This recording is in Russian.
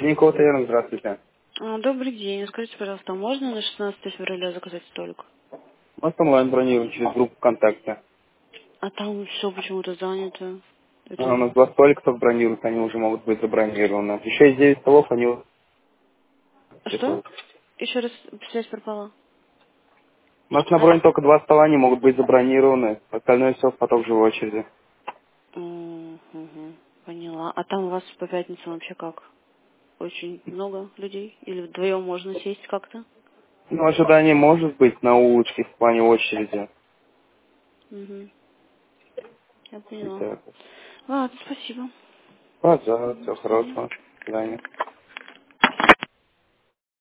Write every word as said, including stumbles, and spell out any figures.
Ледниковый таверн, здравствуйте. А, Добрый день. Скажите, пожалуйста, можно на шестнадцатое февраля заказать столик? У нас онлайн бронировать через группу ВКонтакте. А там все почему-то занято. А, у Это... нас два столика бронируют, они уже могут быть забронированы. Еще есть девять столов, они у Что? Еще раз связь пропала. нас на бронь только два стола, они могут быть забронированы. Остальное все в поток живой очереди. М, мгм, Поняла. А там у вас по пятницам вообще как? Очень много людей? Или вдвоем можно сесть как-то? Ну, ожидание может быть на улочке в плане очереди. Угу. Я поняла. Так. Ладно, спасибо. Пожалуйста, До всего свидания. хорошего. До свидания.